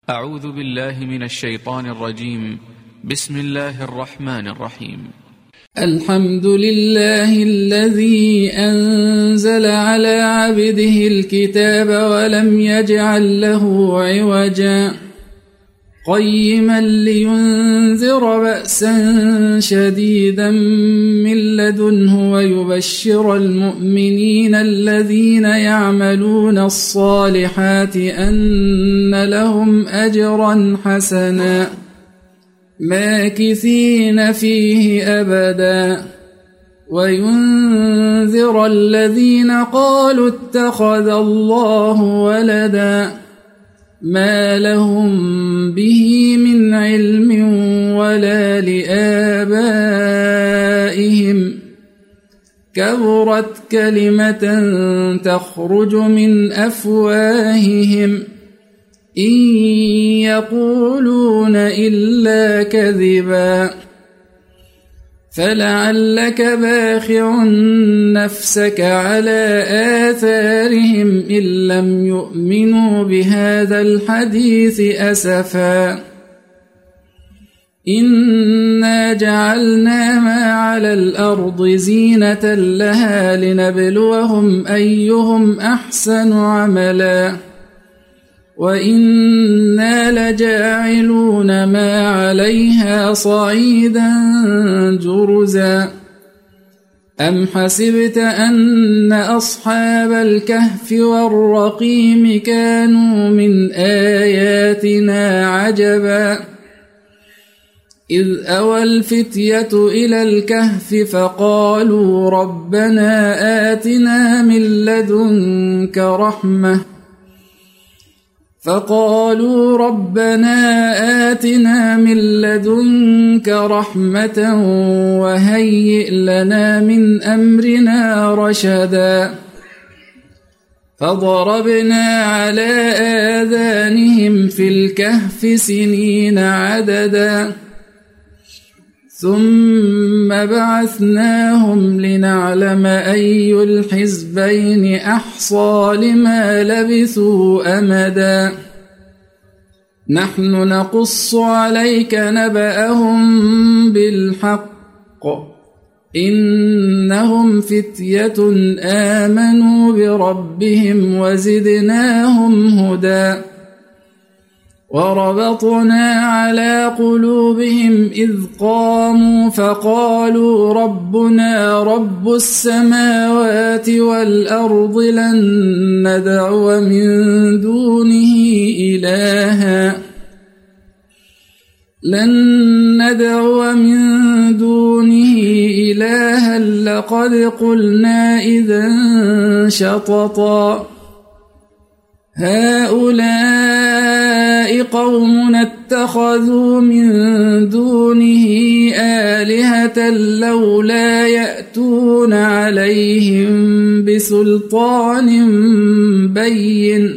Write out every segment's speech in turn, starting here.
أعوذ بالله من الشيطان الرجيم. بسم الله الرحمن الرحيم. الحمد لله الذي أنزل على عبده الكتاب ولم يجعل له عوجا قيما لينذر بأسا شديدا من لدنه ويبشر المؤمنين الذين يعملون الصالحات أن لهم أجرا حسنا ماكثين فيه أبدا وينذر الذين قالوا اتخذ الله ولدا ما لهم به من علم ولا لآبائهم كبرت كلمة تخرج من أفواههم إن يقولون إلا كذبا فلعلك باخع نفسك على آثارهم إن لم يؤمنوا بهذا الحديث أسفا إنا جعلنا ما على الأرض زينة لها لنبلوهم أيهم أحسن عملا وإنا لجاعلون ما عليها صعيدا جرزا أم حسبت أن أصحاب الكهف والرقيم كانوا من آياتنا عجبا إذ أوى الفتية إلى الكهف فقالوا ربنا آتنا من لدنك رحمة وهيئ لنا من أمرنا رشدا فضربنا على آذانهم في الكهف سنين عددا ثم بعثناهم لنعلم أي الحزبين أحصى لما لبثوا أمدا نحن نقص عليك نبأهم بالحق إنهم فتية آمنوا بربهم وزدناهم هدى وربطنا على قلوبهم إذ قاموا فقالوا ربنا رب السماوات والأرض لن ندعو من دونه إلها لقد قلنا إذا شططا هؤلاء قوم اتخذوا من دونه آلهة لولا يأتون عليهم بسلطان بين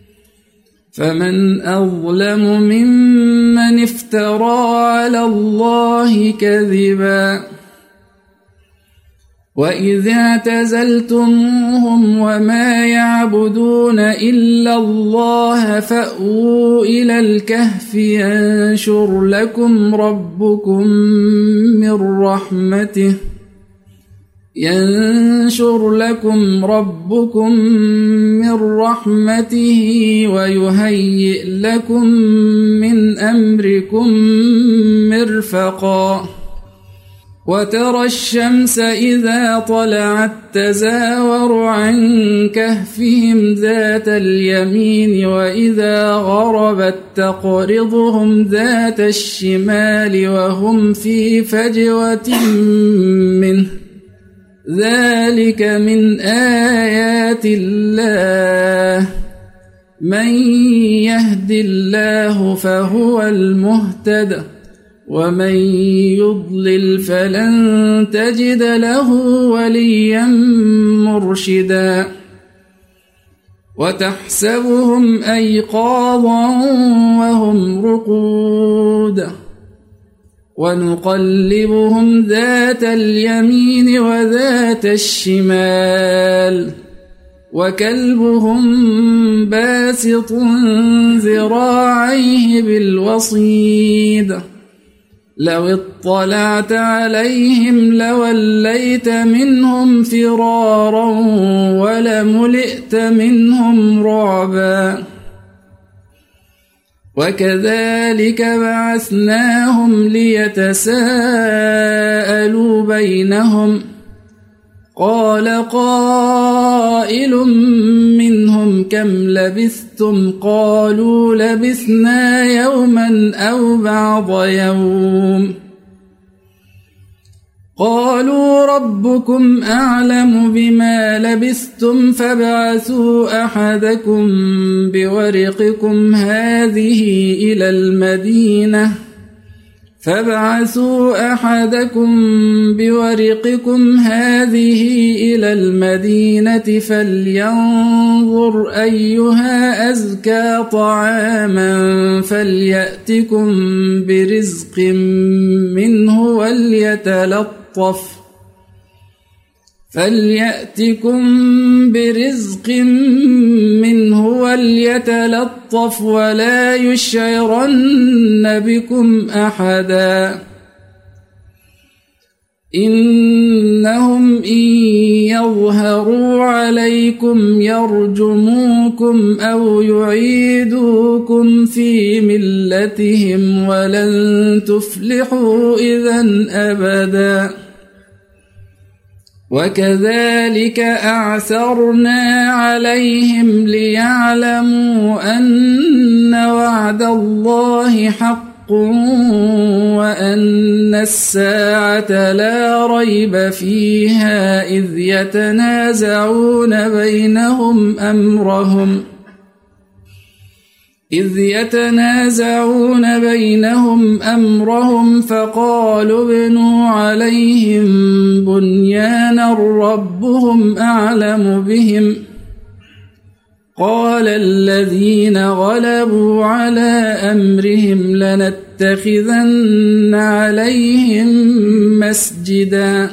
فمن أظلم ممن افترى على الله كذبا وإذ اعتزلتموهم وما يعبدون إلا الله فأووا إلى الكهف ينشر لكم ربكم من رحمته ويهيئ لكم من أمركم مرفقا وترى الشمس إذا طلعت تزاور عن كهفهم ذات اليمين وإذا غربت تقرضهم ذات الشمال وهم في فجوة منه ذلك من آيات الله من يهد الله فهو المهتد ومن يضلل فلن تجد له وليا مرشدا وتحسبهم أيقاظا وهم رقود ونقلبهم ذات اليمين وذات الشمال وكلبهم باسط ذراعيه بالوصيد لو اطلعت عليهم لوليت منهم فرارا ولملئت منهم رعبا وكذلك بعثناهم ليتساءلوا بينهم قال قائل منهم كم لبثتم قالوا لبثنا يوما أو بعض يوم قالوا ربكم أعلم بما لبثتم فابعثوا أحدكم بورقكم هذه إلى المدينة فلينظر أيها أزكى طعاما فليأتكم برزق منه وليتلطف ولا يشعرن بكم أحدا إنهم إن يظهروا عليكم يرجموكم أو يعيدوكم في ملتهم ولن تفلحوا إذن أبدا وكذلك أعثرنا عليهم ليعلموا أن وعد الله حق وأن الساعة لا ريب فيها إذ يتنازعون بينهم أمرهم فقالوا ابنوا عليهم بنيانا ربهم أعلم بهم قال الذين غلبوا على أمرهم لنتخذن عليهم مسجدا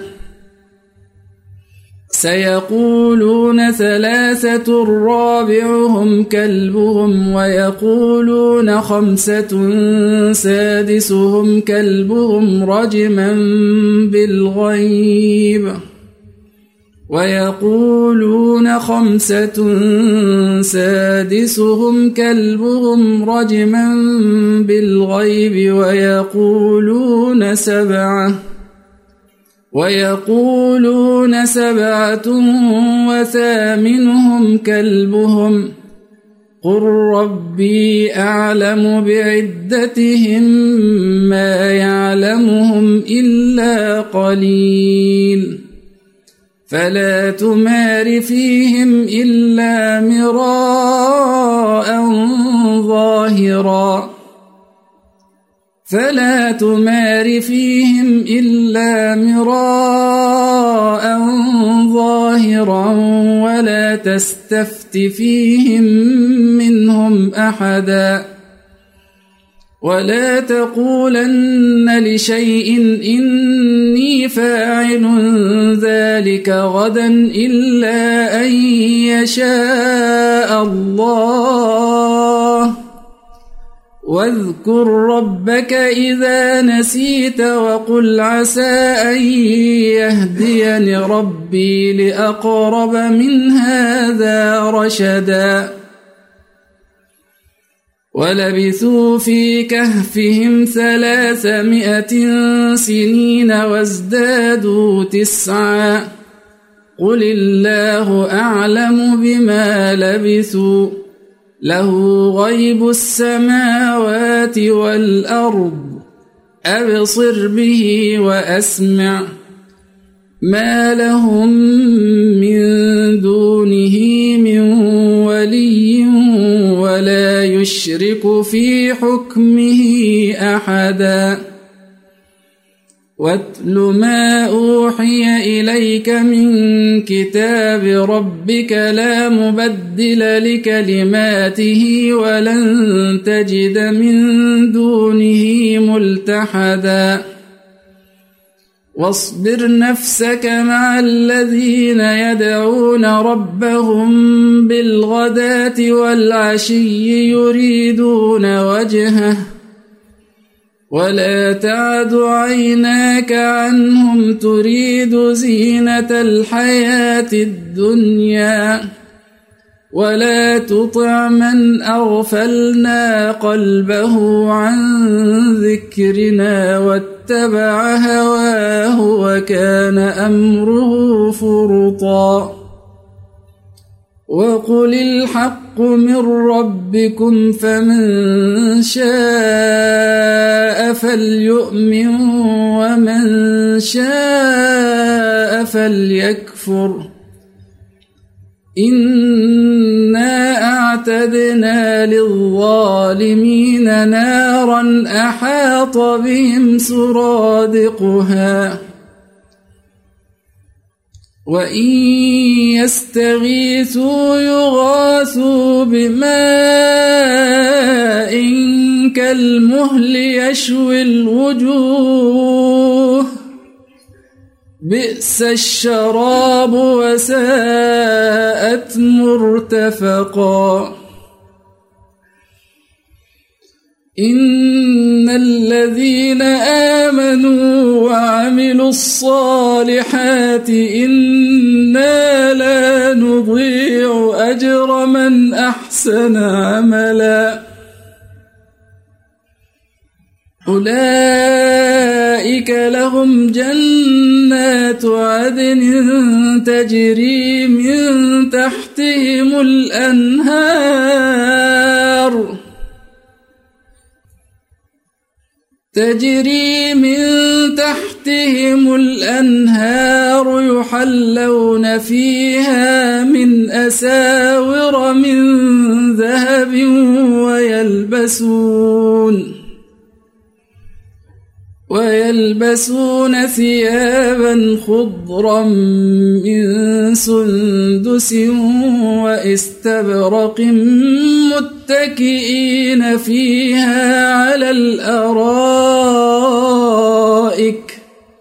سيقولون 3 رابعهم كلبهم ويقولون 5 سادسهم كلبهم رجما بالغيب ويقولون 5 سادسهم كلبهم رجما بالغيب ويقولون 7 وثامنهم كلبهم قل ربي أعلم بعدتهم ما يعلمهم إلا قليل فلا تمار فيهم إلا مراء ظاهرا ولا تستفت فيهم منهم أحدا ولا تقولن لشيء إني فاعل ذلك غدا إلا أن يشاء الله واذكر ربك إذا نسيت وقل عسى أن يهديني ربي لأقرب من هذا رشدا ولبثوا في كهفهم 300 سنين وازدادوا 9 قل الله أعلم بما لبثوا له غيب السماوات والأرض أبصر به وأسمع ما لهم من دونه من ولي ولا يشرك في حكمه أحدا واتل ما أوحي إليك من كتاب ربك لا مبدل لكلماته ولن تجد من دونه ملتحدا واصبر نفسك مع الذين يدعون ربهم بالغداة والعشي يريدون وجهه ولا تعد عيناك عنهم تريد زينة الحياة الدنيا ولا تطع من أغفلنا قلبه عن ذكرنا واتبع هواه وكان أمره فرطا وقل الحق من ربكم فمن شاء فليؤمن ومن شاء فليكفر إنا أعتدنا للظالمين نارا أحاط بهم سرادقها وإن يستغيثوا يغاثوا بماء كالمهل يشوي الوجوه بئس الشراب وساءت مرتفقا إن الذين آمنوا وعملوا الصالحات إنا لا نضيع أجر من أحسن عملا أولئك لهم جنات عدن تجري من تحتهم الأنهار يحلون فيها من أساور من ذهب ويلبسون ثيابا خضرا من سندس واستبرق متكئين فيها على الأرائك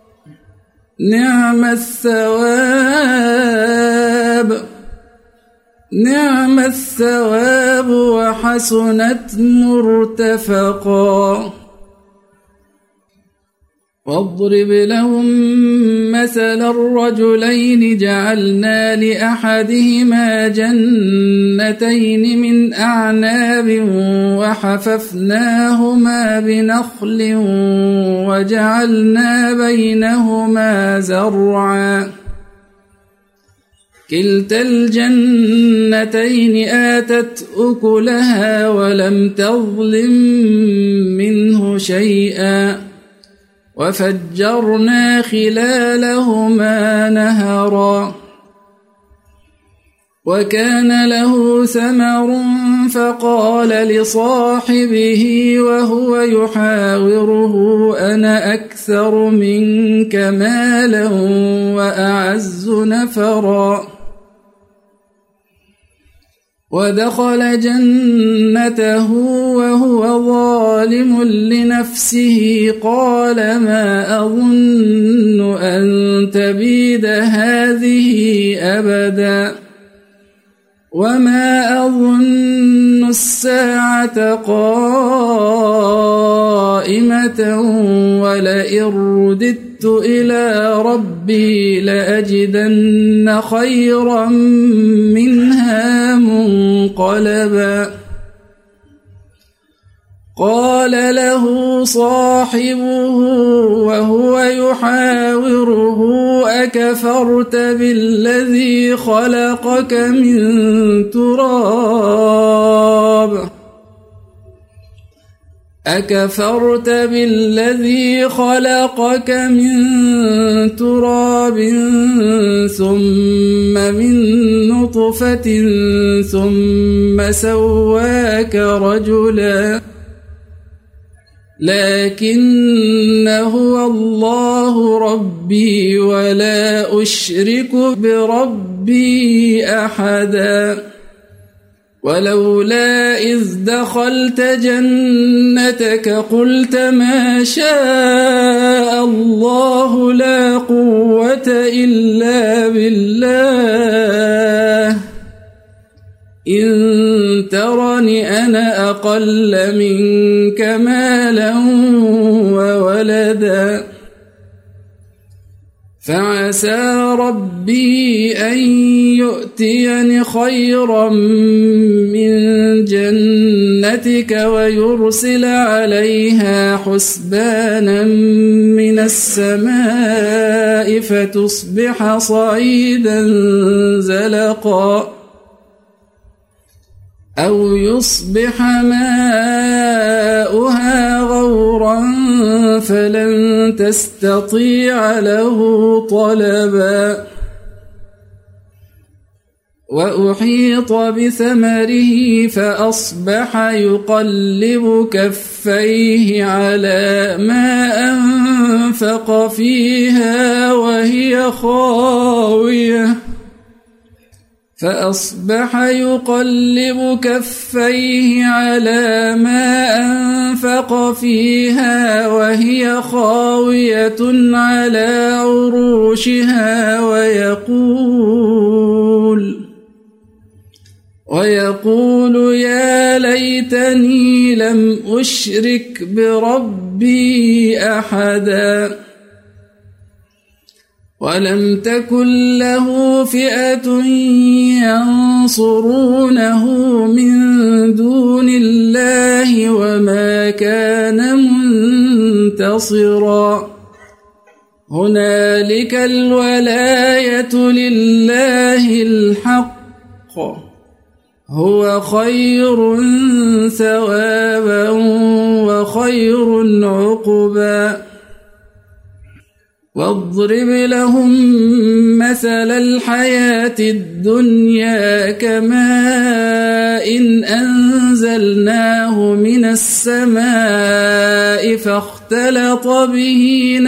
نعم الثواب وحسنت مرتفقا واضرب لهم مثل الرجلين جعلنا لأحدهما جنتين من أعناب وحففناهما بنخل وجعلنا بينهما زرعا كلتا الجنتين آتت أكلها ولم تظلم منه شيئا وفجرنا خلالهما نهرا وكان له ثمر فقال لصاحبه وهو يحاوره أنا أكثر منك مالا وأعز نفرا ودخل جنته وهو ظالم لنفسه قال ما أظن أن تبيد هذه أبدا وما أظن الساعة قائمة ولئن رددت إلى ربي لأجدن خيرا منها منقلبا قال له صاحبه وهو يحاوره أكفرت بالذي خلقك من تراب ثم من نطفة ثم سواك رجلا لكن هو الله ربي ولا أشرك بربي أحدا ولولا إذ دخلت جنتك قلت ما شاء الله لا قوة إلا بالله إن ترني أنا أقل منك مالا وولدا فعسى ربي أن يؤتيني خيرا من جنتك ويرسل عليها حسبانا من السماء فتصبح صعيدا زلقا أو يصبح ماؤها غورا فلن تستطيع له طلبا وأحيط بثمره فأصبح يقلب كفيه على ما أنفق فيها وهي خاوية على عروشها ويقول يا ليتني لم أشرك بربي أحدا ولم تكن له فئة ينصرونه من دون الله وما كان منتصرا هنالك الولاية لله الحق هو خير ثوابا وخير عقبا واضرب لهم مثل الحياة الدنيا كماء إن أنزلناه من السماء فاختلط به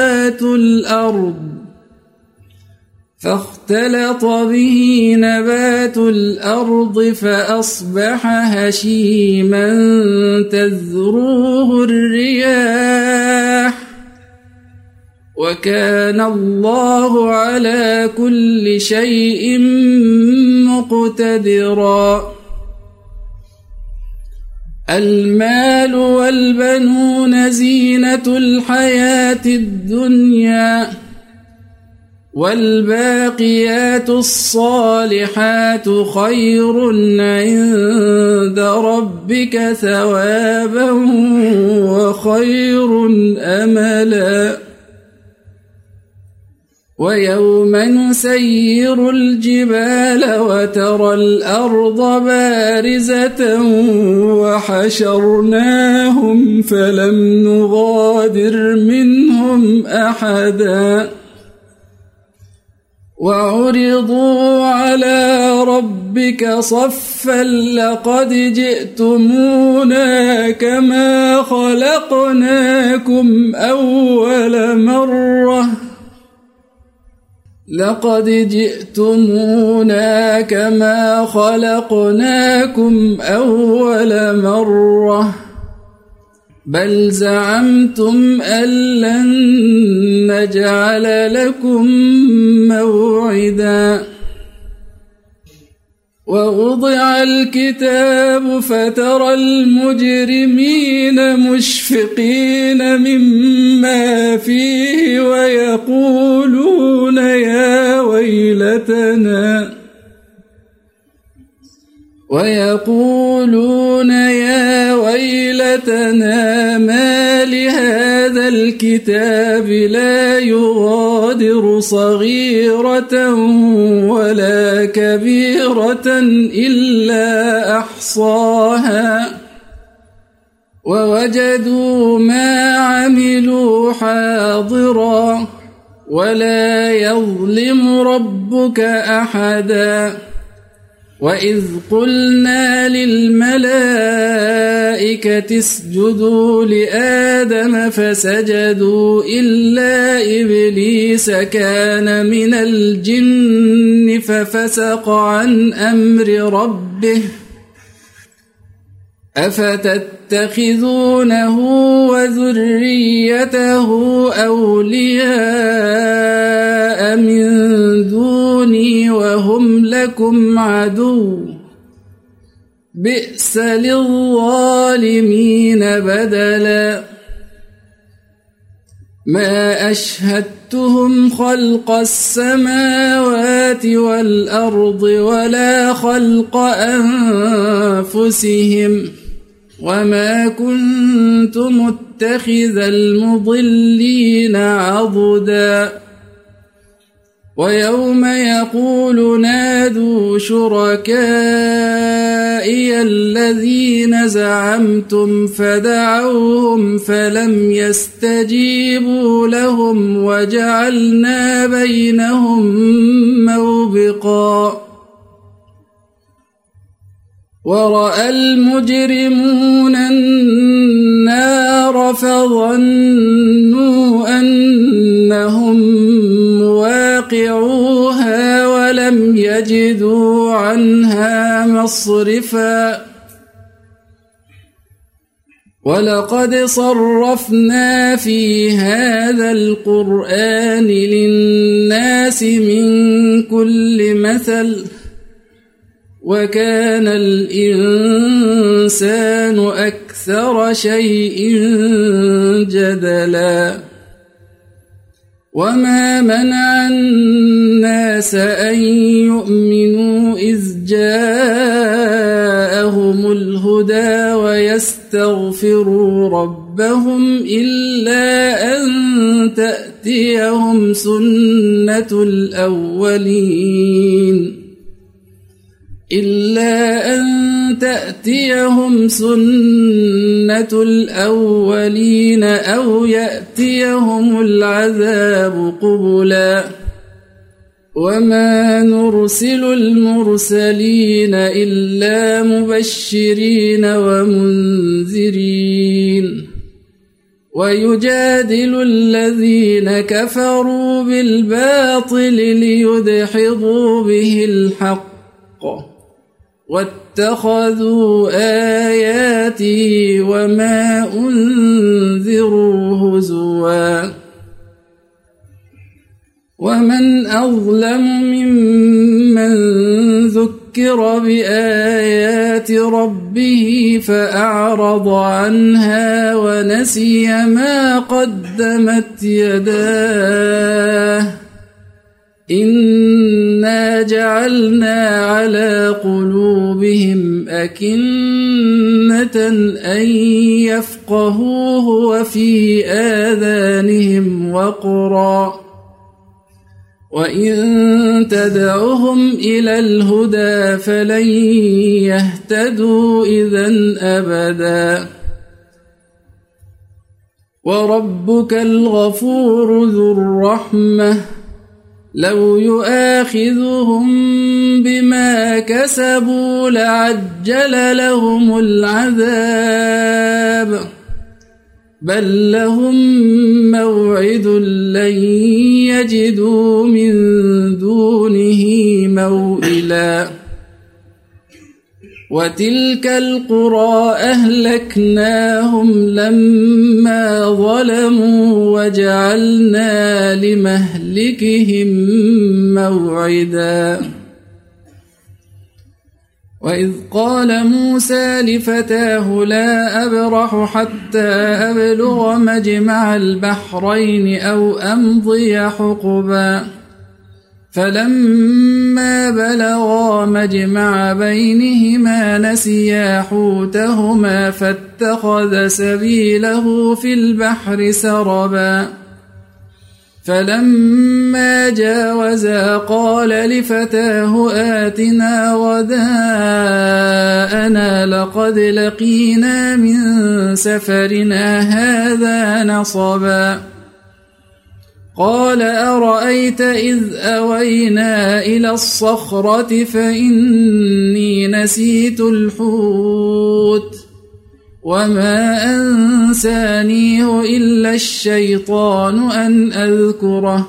نبات الأرض فأصبح هشيما تذروه الرياح وكان الله على كل شيء مقتدرا المال والبنون زينة الحياة الدنيا والباقيات الصالحات خير عند ربك ثوابا وخير أملا ويوم نسير الجبال وترى الأرض بارزة وحشرناهم فلم نغادر منهم أحدا وعرضوا على ربك صفا لقد جئتمونا كما خلقناكم أول مرة بل زعمتم أن لن نجعل لكم موعدا ووضع الكتاب فترى المجرمين مشفقين مما فيه ويقولون يا ويلتنا ما لهذا الكتاب لا يغادر صغيرة ولا كبيرة إلا أحصاها ووجدوا ما عملوا حاضرا ولا يظلم ربك أحدا وإذ قلنا للملائكة اسجدوا لآدم فسجدوا إلا إبليس كان من الجن ففسق عن أمر ربه أفتتخذونه وذريته أولياء من دوني وهم لكم عدو بئس للظالمين بدلا ما أشهدتهم خلق السماوات والأرض ولا خلق أنفسهم وما كنت متخذ المضلين عضدا ويوم يقول نادوا شركائي الذين زعمتم فدعوهم فلم يستجيبوا لهم وجعلنا بينهم موبقا ورأى المجرمون النار فظنوا أنهم مواقعوها ولم يجدوا عنها مصرفا ولقد صرفنا في هذا القرآن للناس من كل مثل وكان الإنسان أكثر شيء جدلا وما منع الناس أن يؤمنوا إذ جاءهم الهدى ويستغفروا ربهم إلا أن تأتيهم سنة الأولين أو يأتيهم العذاب قبلا وما نرسل المرسلين إلا مبشرين ومنذرين ويجادل الذين كفروا بالباطل ليدحضوا به الحق واتخذوا آياتي وما أنذروا هزوا ومن أظلم ممن ذكر بآيات ربه فأعرض عنها ونسي ما قدمت يداه إنا جعلنا على قلوبهم أكنة أن يفقهوه وفي آذانهم وقرا وإن تدعهم إلى الهدى فلن يهتدوا إذن أبدا وربك الغفور ذو الرحمة لو يؤاخذهم بما كسبوا لعجل لهم العذاب بل لهم موعد لن يجدوا من دونه موئلا وتلك القرى أهلكناهم لما ظلموا وجعلنا لمهلكهم موعدا وإذ قال موسى لفتاه لا أبرح حتى أبلغ مجمع البحرين أو أمضي حقبا فلما بلغا مجمع بينهما نسيا حوتهما فاتخذ سبيله في البحر سربا فلما جاوزا قال لفتاه آتنا غداءنا لقد لقينا من سفرنا هذا نصبا قال أرأيت إذ أوينا إلى الصخرة فإني نسيت الحوت وما أنسانيه إلا الشيطان أن أذكره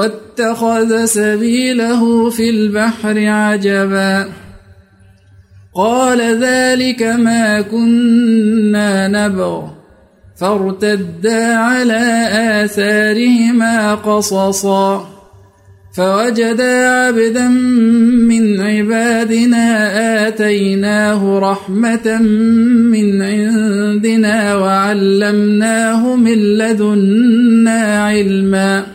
واتخذ سبيله في البحر عجبا قال ذلك ما كنا نبغ فارتدا على آثارهما قصصا فوجدا عبدا من عبادنا آتيناه رحمة من عندنا وعلمناه من لدنا علما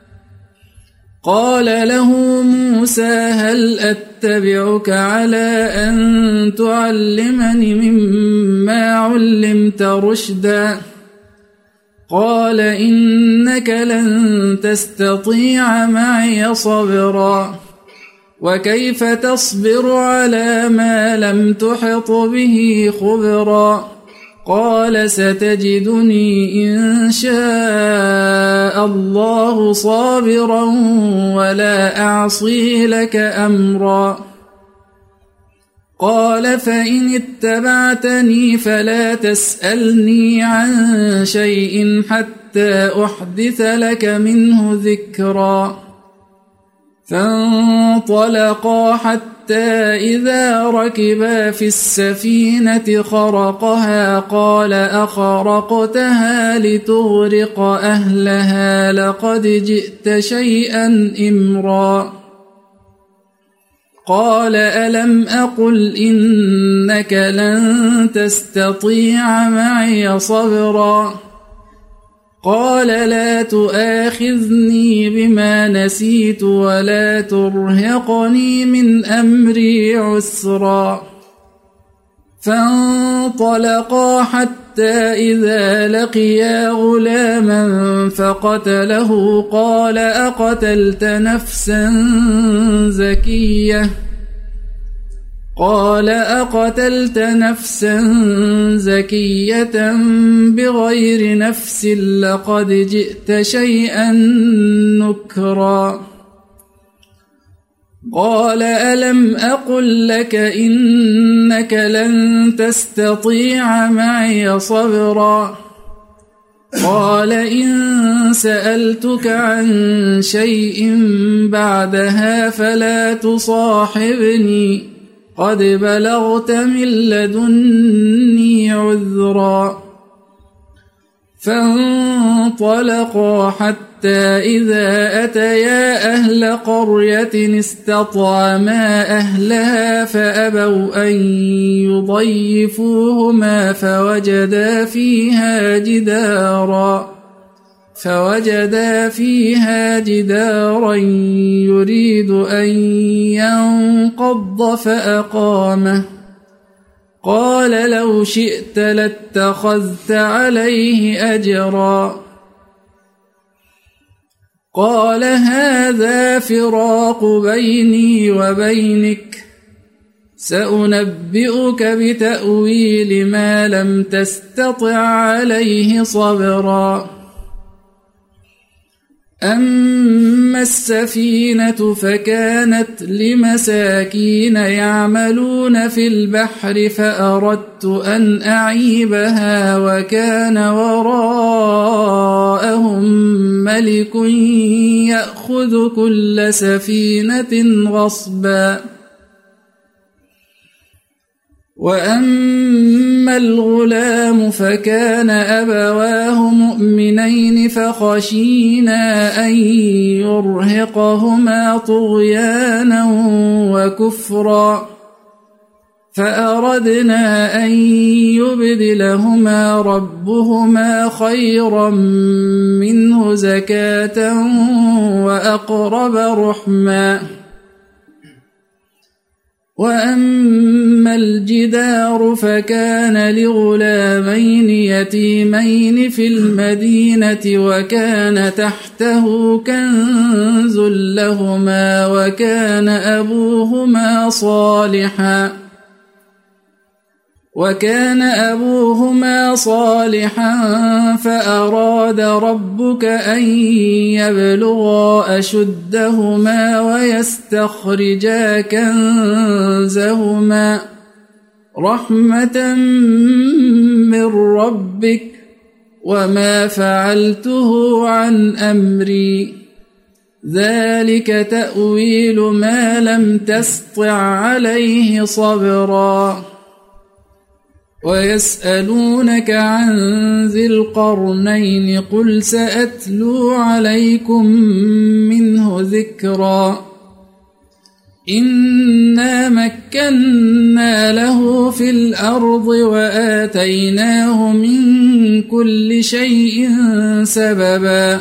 قال له موسى هل أتبعك على أن تعلمني مما علمت رشدا قال إنك لن تستطيع معي صبرا وكيف تصبر على ما لم تحط به خبرا قال ستجدني إن شاء الله صابرا ولا أعصي لك أمرا قال فإن اتبعتني فلا تسألني عن شيء حتى أحدث لك منه ذكرا فانطلقا حتى إذا ركبا في السفينة خرقها قال أخرقتها لتغرق أهلها لقد جئت شيئا إمرا قال ألم أقل إنك لن تستطيع معي صبرا قال لا تؤاخذني بما نسيت ولا ترهقني من أمري عسرا فانطلقا حتى إذا لقيا غلاما فقتله قال أقتلت نفسا زكية بغير نفس لقد جئت شيئا نكرا قال ألم أقل لك إنك لن تستطيع معي صبرا قال إن سألتك عن شيء بعدها فلا تصاحبني قد بلغت من لدني عذرا فانطلقا حتى إذا أتيا أهل قرية استطعما أهلها فأبوا أن يضيفوهما فوجدا فيها جدارا يريد أن ينقض فأقامه قال لو شئت لاتخذت عليه أجرا قال هذا فراق بيني وبينك سأنبئك بتأويل ما لم تستطع عليه صبرا أما السفينة فكانت لمساكين يعملون في البحر فأردت أن أعيبها وكان وراءهم ملك يأخذ كل سفينة غصبا وأما الغلام فكان أبواه مؤمنين فخشينا أن يرهقهما طغيانا وكفرا فأردنا أن يبدلهما ربهما خيرا منه زكاة وأقرب رحما وأما الجدار فكان لغلامين يتيمين في المدينة وكان تحته كنز لهما وكان أبوهما صالحا فأراد ربك أن يبلغا أشدهما ويستخرجا كنزهما رحمة من ربك وما فعلته عن أمري ذلك تأويل ما لم تسطع عليه صبرا ويسألونك عن ذي القرنين قل سأتلو عليكم منه ذكرا إنا مكنا له في الأرض وآتيناه من كل شيء سببا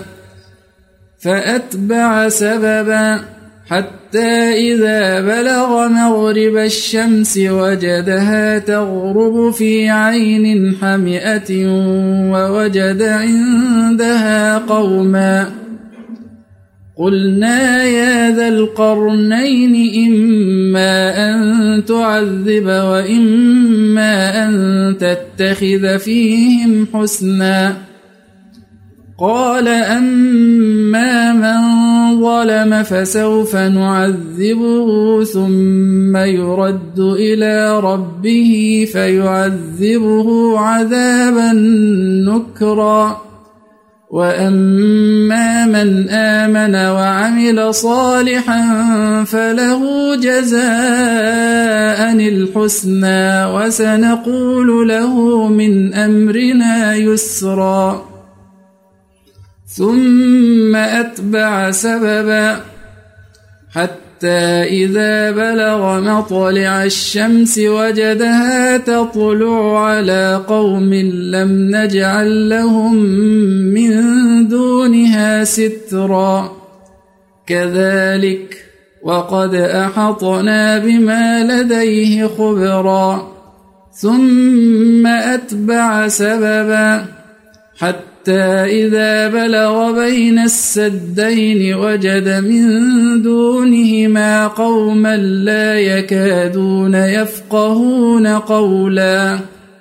فأتبع سببا حتى إذا بلغ مغرب الشمس وجدها تغرب في عين حمئة ووجد عندها قوما قلنا يا ذا القرنين إما أن تعذب وإما أن تتخذ فيهم حسنا قال أما من ظلم فسوف نعذبه ثم يرد إلى ربه فيعذبه عذابا نكرا وأما من آمن وعمل صالحا فله جزاء الحسنى وسنقول له من أمرنا يسرا ثم أتبع سببا حتى إذا بلغ مطلع الشمس وجدها تطلع على قوم لم نجعل لهم من دونها سترا كذلك وقد أحطنا بما لديه خبرا ثم أتبع سببا حتى إذا بلغ بين السدين وجد من دونهما قوما لا يكادون يفقهون قولا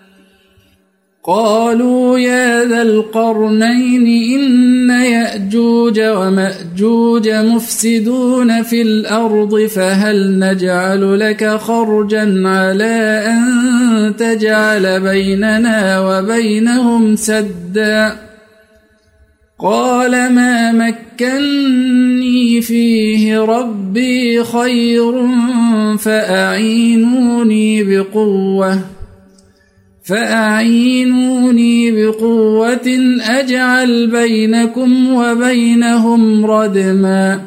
قالوا يا ذا القرنين إن يأجوج ومأجوج مفسدون في الأرض فهل نجعل لك خرجا على أن تجعل بيننا وبينهم سدا قال ما مكني فيه ربي خير فأعينوني بقوة أجعل بينكم وبينهم ردما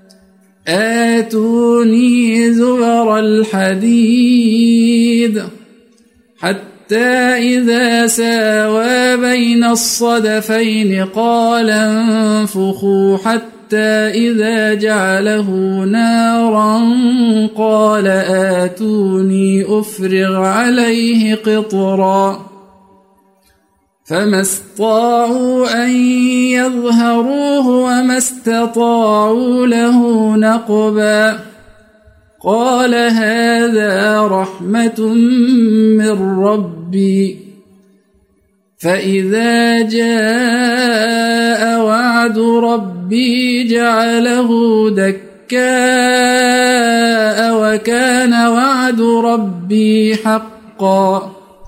آتوني زبر الحديد حتى إذا ساوى بين الصدفين قال انفخوا حتى إذا جعله نارا قال آتوني أفرغ عليه قطرا فما استطاعوا أن يظهروه وما استطاعوا له نقبا قال هذا رحمة من ربي فإذا جاء وعد ربي جعله دكاء وكان وعد ربي حقا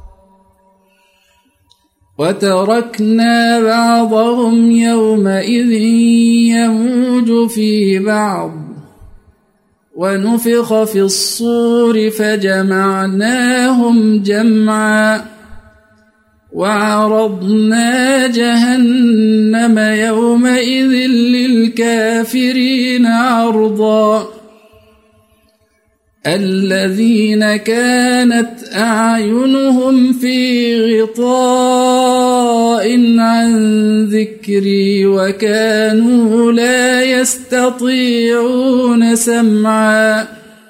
وتركنا بعضهم يومئذ يموج في بعض ونفخ في الصور فجمعناهم جمعا وعرضنا جهنم يومئذ للكافرين عرضا الذين كانت أعينهم في غطاء عن ذكري وكانوا لا يستطيعون سمعا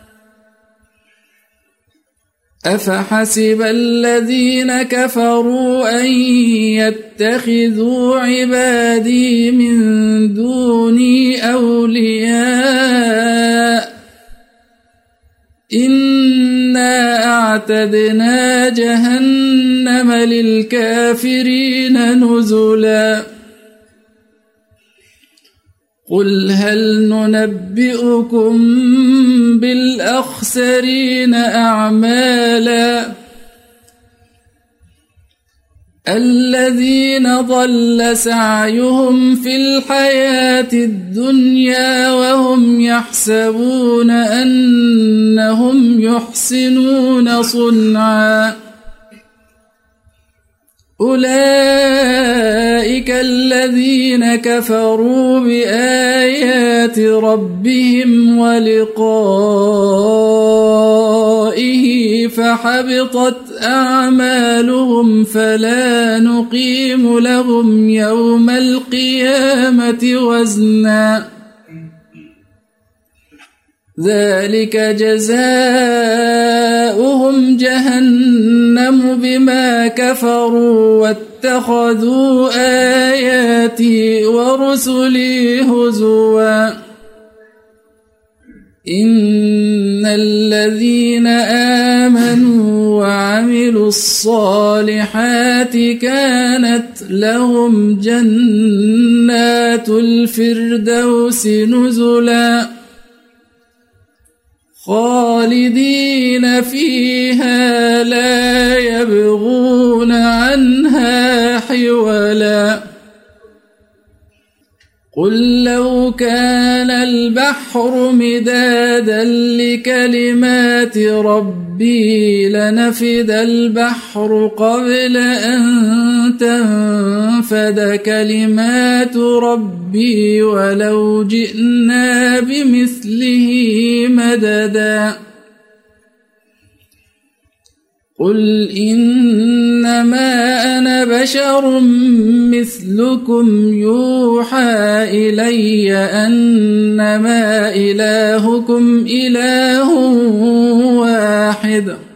أفحسب الذين كفروا أن يتخذوا عبادي من دوني أولياء إنا أعتدنا جهنم للكافرين نزلا قل هل ننبئكم بالأخسرين أعمالا الذين ضل سعيهم في الحياة الدنيا وهم يحسبون أنهم يحسنون صنعا أولئك الذين كفروا بآيات ربهم ولقائه فحبطت أعمالهم فلا نقيم لهم يوم القيامة وزنا ذلك جزاؤهم جهنم بما كفروا واتخذوا آياتي ورسلي هزوا إن الذين آمنوا وعملوا الصالحات كانت لهم جنات الفردوس نزلا خالدين فيها لا يبغون عنها حولا قل لو كان البحر مدادا لكلمات ربي لنفد البحر قبل أن تنفد كلمات ربي ولو جئنا بمثله مددا قل إنما أنا بشر مثلكم يوحى إلي أنما إلهكم إله واحد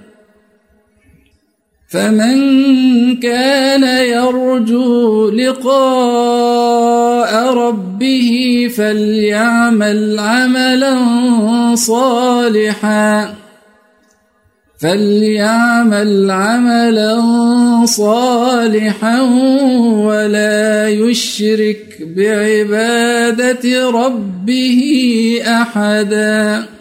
فمن كان يرجو لقاء ربه فليعمل عملا صالحا ولا يشرك بعبادة ربه أحدا